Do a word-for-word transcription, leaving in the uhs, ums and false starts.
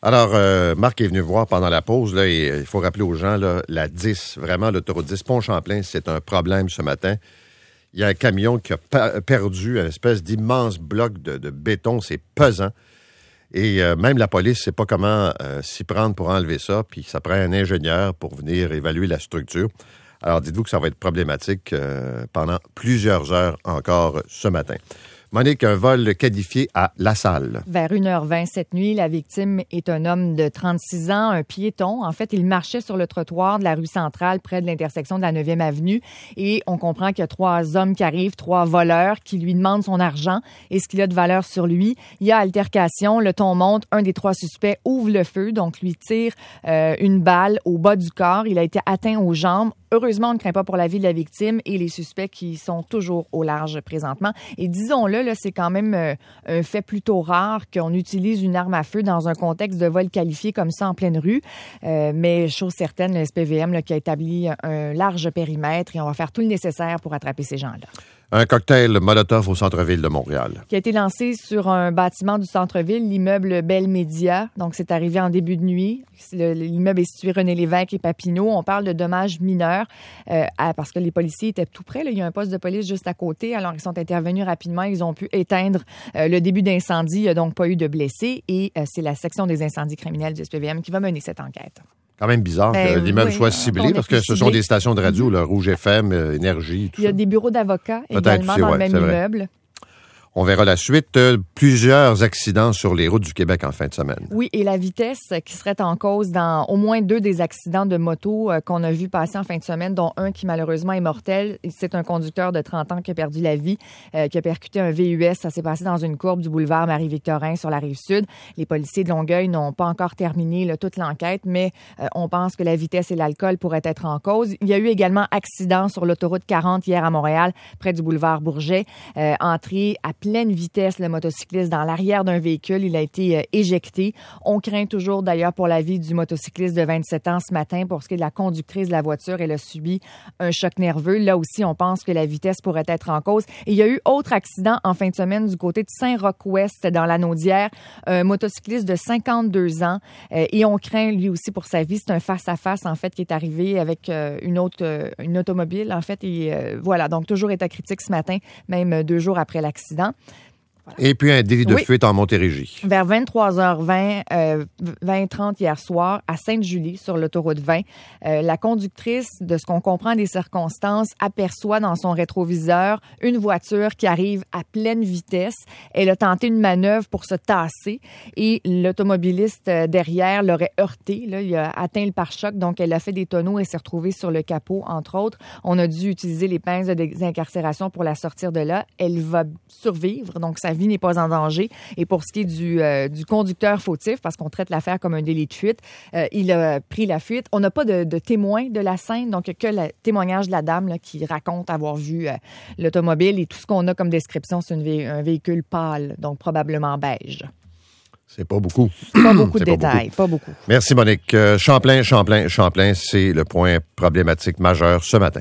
Alors, euh, Marc est venu voir pendant la pause, là, et il faut rappeler aux gens, là, la dix, vraiment, l'autoroute dix, Pont-Champlain, c'est un problème ce matin. Il y a un camion qui a pa- perdu une espèce d'immense bloc de, de béton, c'est pesant. Et euh, même la police ne sait pas comment euh, s'y prendre pour enlever ça, puis ça prend un ingénieur pour venir évaluer la structure. Alors, dites-vous que ça va être problématique euh, pendant plusieurs heures encore ce matin. Monique, un vol qualifié à La Salle. Vers une heure vingt cette nuit, la victime est un homme de trente-six ans, un piéton. En fait, il marchait sur le trottoir de la rue Centrale, près de l'intersection de la neuvième avenue. Et on comprend qu'il y a trois hommes qui arrivent, trois voleurs, qui lui demandent son argent et ce qu'il a de valeur sur lui. Il y a altercation, le ton monte. Un des trois suspects ouvre le feu, donc lui tire euh, une balle au bas du corps. Il a été atteint aux jambes. Heureusement, on ne craint pas pour la vie de la victime et les suspects qui sont toujours au large présentement. Et disons-le, là, c'est quand même euh, un fait plutôt rare qu'on utilise une arme à feu dans un contexte de vol qualifié comme ça en pleine rue. Euh, mais chose certaine, le S P V M là, qui a établi un large périmètre et on va faire tout le nécessaire pour attraper ces gens-là. Un cocktail Molotov au centre-ville de Montréal. Qui a été lancé sur un bâtiment du centre-ville, l'immeuble Bell Media. Donc, c'est arrivé en début de nuit. L'immeuble est situé René Lévesque et Papineau. On parle de dommages mineurs euh, à, parce que les policiers étaient tout près. Là. Il y a un poste de police juste à côté. Alors, ils sont intervenus rapidement. Ils ont pu éteindre euh, le début d'incendie. Il n'y a donc pas eu de blessés. Et euh, c'est la section des incendies criminels du S P V M qui va mener cette enquête. Quand même bizarre ben, que l'immeuble oui, soit ciblé parce que ce ciblé. sont des stations de radio, le Rouge F M, euh, Énergie, tout ça. Il y a des bureaux d'avocats également aussi, dans ouais, le même immeuble. On verra la suite. Euh, plusieurs accidents sur les routes du Québec en fin de semaine. Oui, et la vitesse qui serait en cause dans au moins deux des accidents de moto euh, qu'on a vu passer en fin de semaine, dont un qui malheureusement est mortel. C'est un conducteur de trente ans qui a perdu la vie, euh, qui a percuté un V U S. Ça s'est passé dans une courbe du boulevard Marie-Victorin sur la Rive-Sud. Les policiers de Longueuil n'ont pas encore terminé là, toute l'enquête, mais euh, on pense que la vitesse et l'alcool pourraient être en cause. Il y a eu également accident sur l'autoroute quarante hier à Montréal, près du boulevard Bourget. Euh, entrée à pleine vitesse, le motocycliste dans l'arrière d'un véhicule. Il a été euh, éjecté. On craint toujours d'ailleurs pour la vie du motocycliste de vingt-sept ans ce matin. Pour ce qui est de la conductrice de la voiture, elle a subi un choc nerveux. Là aussi, on pense que la vitesse pourrait être en cause. Et il y a eu autre accident en fin de semaine du côté de Saint-Roch-Ouest dans la Naudière. Un motocycliste de cinquante-deux ans euh, et on craint lui aussi pour sa vie. C'est un face-à-face en fait qui est arrivé avec euh, une autre euh, une automobile en fait. Et euh, voilà, donc toujours état critique ce matin, même deux jours après l'accident. Voilà. Et puis un délit de oui. fuite en Montérégie. Vers vingt-trois heures vingt, euh, vingt trente hier soir, à Sainte-Julie, sur l'autoroute vingt, euh, la conductrice, de ce qu'on comprend des circonstances, aperçoit dans son rétroviseur une voiture qui arrive à pleine vitesse. Elle a tenté une manœuvre pour se tasser et l'automobiliste derrière l'aurait heurté. Là, il a atteint le pare-choc, donc elle a fait des tonneaux et s'est retrouvée sur le capot, entre autres. On a dû utiliser les pinces de désincarcération pour la sortir de là. Elle va survivre, donc ça vie n'est pas en danger. Et pour ce qui est du, euh, du conducteur fautif, parce qu'on traite l'affaire comme un délit de fuite, euh, il a pris la fuite. On n'a pas de, de témoin de la scène, donc que le témoignage de la dame là, qui raconte avoir vu euh, l'automobile et tout ce qu'on a comme description, c'est une vé- un véhicule pâle, donc probablement beige. C'est pas beaucoup. Pas beaucoup de pas détails, beaucoup. pas beaucoup. Merci Monique. Euh, Champlain, Champlain, Champlain, c'est le point problématique majeur ce matin.